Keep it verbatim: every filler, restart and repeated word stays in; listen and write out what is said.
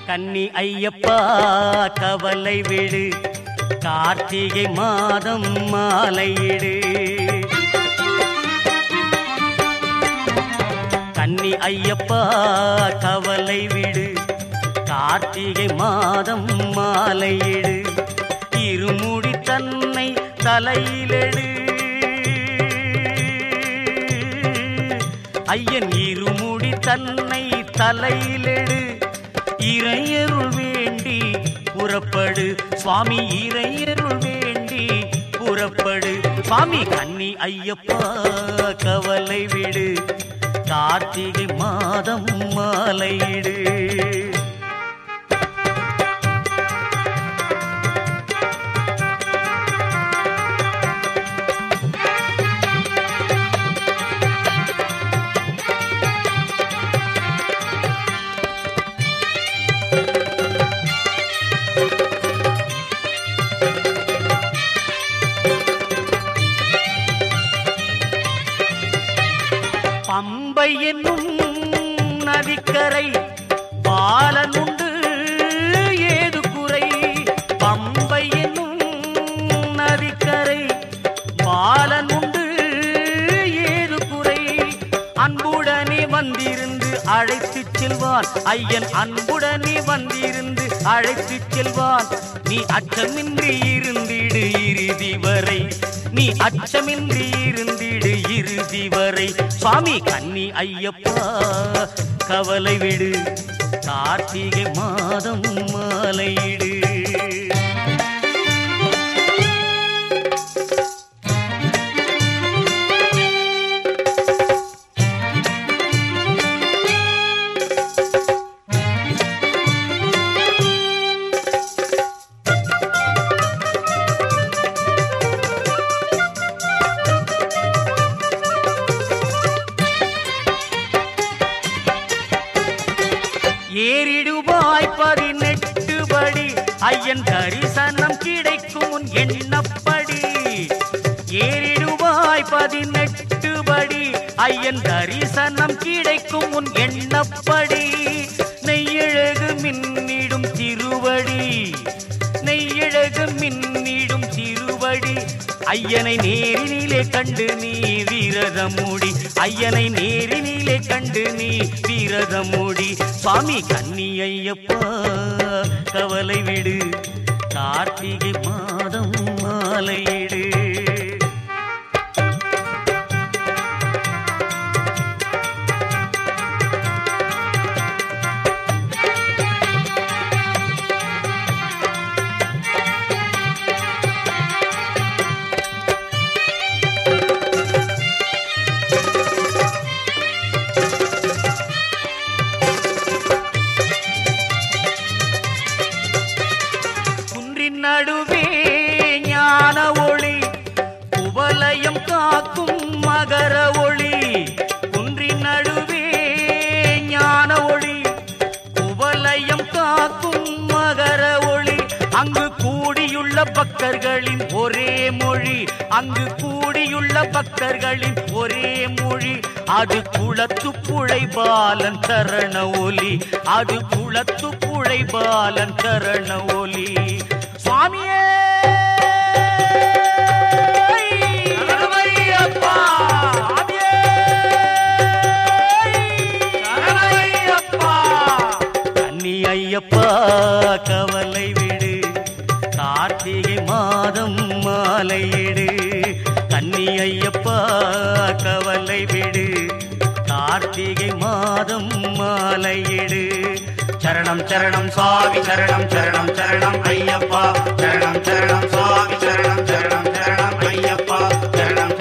கன்னி ஐயப்பா கவலை விடு, கார்த்திகை மாதம் மாலையிடு. கன்னி ஐயப்பா கவலை விடு, கார்த்திகை மாதம் மாலையிடு. இருமுடி தன்னை தலையிலெடு, ஐயன் இருமுடி தன்னை தலையிலெடு. இறையருள் வேண்டி புறப்படு சுவாமி, இறையருள் வேண்டி புறப்படு சுவாமி. கன்னி ஐயப்பா கவலை விடு, கார்த்திகை மாதம் மாலையிடு. பம்பை என்னும் நதிக்கரை பாலனுண்டு ஏது குறை. பம்பை என்னும் நதிக்கரை பாலனுண்டு ஏது குறை. அன்புடனே வந்திருந்து அழைத்து செல்வான் ஐயன், அன்புடனே வந்திருந்து அழைத்து செல்வான். நீ அச்சமின்றி இருந்திடு இறுதி வரை, நீ அச்சமின்றி இருந்திடு இறுதி வரை சுவாமி. கன்னி ஐயப்பா கவலை விடு, கார்த்திகை மாதம் மாலையிடு. ஏறிடுவாய் பதினெட்டு படி, ஐயன் தரிசனம் கிடைக்கும் உன் எண்ணப்படி. ஏறிடுவாய் பதினெட்டு படி, ஐயன் தரிசனம் கிடைக்கும் உன் எண்ணப்படி. நெய்யழகு மின்னிடும் திருவடி, நெய்யழகு மின்னிடும் திருவடி. ஐயனை நேரினிலே கண்டு நீ வீரதம் மூடி, ஐயனை நேரினிலே கண்டு நீ வீரதம் மூடி சுவாமி. கன்னி ஐயப்பா கவலை விடு, கார்த்திகை மாதம் மாலையிடு. நடுவே ஞான ஒளி, குவலயம் காக்கும் மகர ஒளி. குன்றின் நடுவே ஞான ஒளி, குவலயம் காக்கும் மகர ஒளி. அங்கு கூடியுள்ள பக்தர்களின் ஒரே மொழி, அங்கு கூடியுள்ள பக்தர்களின் ஒரே மொழி. அது குளத்து புழை பாலன் சரண ஒலி, அது குளத்து புழை பாலன் சரண ஒலி சுவாமியே. கன்னி ஐயப்பா கவலை விடு, கார்த்திகை மாதம் மாலையிடு. கன்னி ஐயப்பா கவலை விடு, கார்த்திகை மாதம் மாலையிடு. சரணம் சரணம் சுவாமி, சரணம் சரணம் சரணம் ஐயப்பா. சரணம் சரணம் சுவாமி, சரணம் சரணம் சரணம் ஐயப்பா. சரணம்